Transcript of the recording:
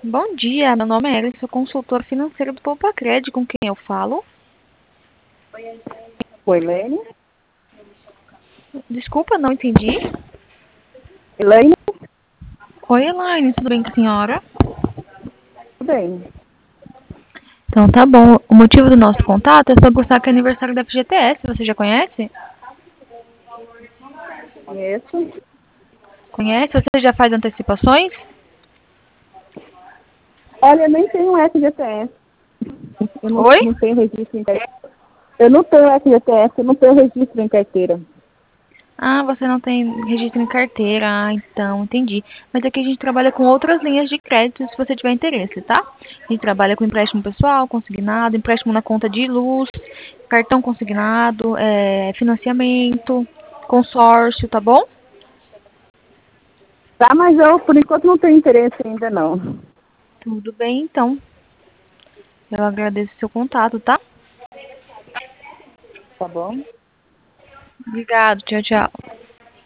Bom dia, meu nome é Erin, sou consultora financeira do Poupacred, com quem eu falo? Oi, Elaine? Desculpa, não entendi. Elaine? Oi, Elaine, tudo bem com a senhora? Tudo bem. Então tá bom. O motivo do nosso contato é sobre o saque aniversário da FGTS, você já conhece? Conheço. Conhece? Você já faz antecipações? Olha, eu nem tenho FGTS. Eu Oi? não tenho registro em carteira. Eu não tenho FGTS, eu não tenho registro em carteira. Ah, você não tem registro em carteira. Ah, então, entendi. Mas aqui a gente trabalha com outras linhas de crédito, se você tiver interesse, tá? A gente trabalha com empréstimo pessoal, consignado, empréstimo na conta de luz, cartão consignado, financiamento, consórcio, tá bom? Tá, mas eu, por enquanto, não tenho interesse ainda, não. Tudo bem, então. Eu agradeço o seu contato, tá? Tá bom? Obrigado, tchau, tchau.